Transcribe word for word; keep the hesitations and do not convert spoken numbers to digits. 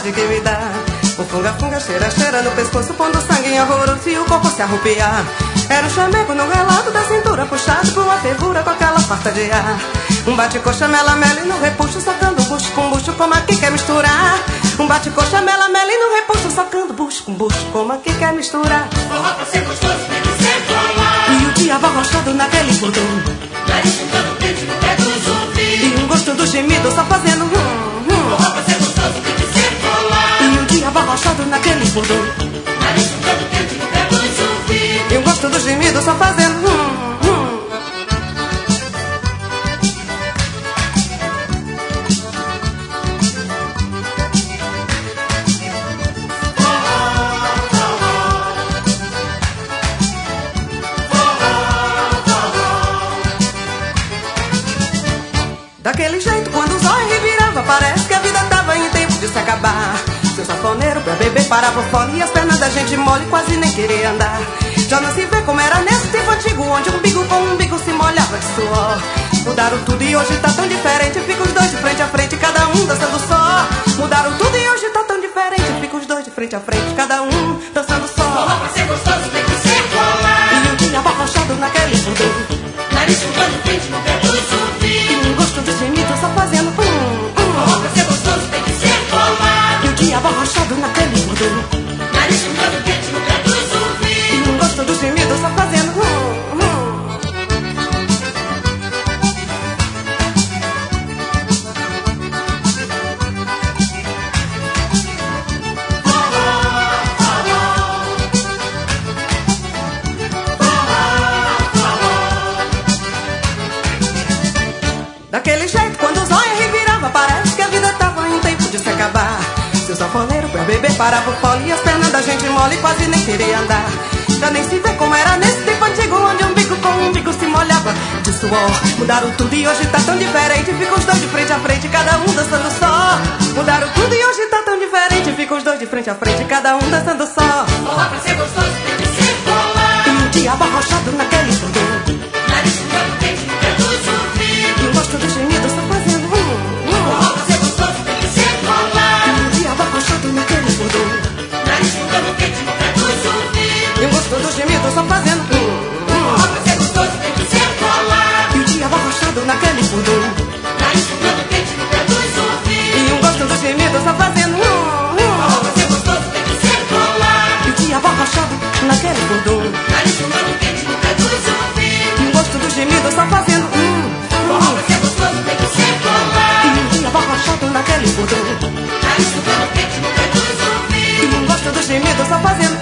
vontade que me dá. O funga-funga cheira, cheira no pescoço, pondo sangue em horroroso e o corpo se arrupiar. Era um chameco no relato da cintura, puxado por uma fervura com aquela farta de ar. Um bate-coxa, mela-mela e no repuxo, sacando bucho com bucho, como aqui quer misturar. Um bate-coxa, mela-mela e no repuxo, sacando bucho com bucho, como aqui quer misturar. Forró pra ser gostoso tem que ser colar. E o diabo arrochado naquele bordão, Nariz juntando o dente no pé dos ouvidos. e um gosto do gemido só fazendo hum, hum. Forró pra ser gostoso tem que ser colar. E o diabo arrochado naquele bordão, Nariz juntando o dente no pé dos ouvidos. e um gosto do gemido só fazendo hum, hum. Daquele jeito, quando o zóio revirava, parece que a vida tava em tempo de se acabar. Seu safoneiro pra beber parava o fole e as pernas da gente mole quase nem queria andar. Já não se vê como era nesse tempo antigo, onde umbigo com umbigo se molhava de suor. Mudaram tudo e hoje tá tão diferente, fica os dois de frente a frente, cada um dançando só. Mudaram tudo e hoje tá tão diferente, fica os dois de frente a frente, cada um dançando só. Forró pra ser gostoso tem que ser colar. E o diabo arrochado naquele fundão, Nariz juntando o dente no pé dos ouvidos. e um gosto de gemido só fazendo hum, hum. Forró pra ser gostoso tem que ser colar. E o diabo arrochado naquele fundão, Nariz juntando o dente no pé dos ouvidos. e um gosto do gemido só fazendo hum, hum. Daquele jeito, quando o zóio revirava, parece que a vida tava em tempo de se acabar. Seu safoneiro pra beber parava o fole e as pernas da gente mole quase nem queria andar. Já nem se vê como era nesse tempo antigo, onde umbigo com umbigo se molhava de suor. Mudaram tudo e hoje tá tão diferente, fica os dois de frente a frente, cada um dançando só. Mudaram tudo e hoje tá tão diferente, fica os dois de frente a frente, cada um dançando só. Forró pra ser gostoso tem que ser colar. E o diabo arrochado naquele fundão, Nariz juntando o dente no pé dos ouvidos. e o gosto do gemido só fazendo hum, hum. Forró pra ser gostoso tem que ser colar. E o diabo arrochado naquele fundão, Nariz juntando o dente no pé dos ouvidos. e o gosto do gemido só fazendo hum, hum. Forró pra ser gostoso tem que ser colar. E o diabo arrochado naquele fundão, Nariz juntando o dente no pé dos ouvidos. e um gosto do gemido só fazendo hum, Forró hum. pra ser gostoso tem que ser colar. E o diabo arrochado naquele fundão, Nariz juntando o dente no pé dos ouvidos. e um gosto do gemido só fazendo hum, Forró hum. pra ser gostoso tem que ser colar. E o diabo arrochado naquele fundão, Nariz juntando o dente no pé dos ouvidos. e um gosto do gemido só fazendo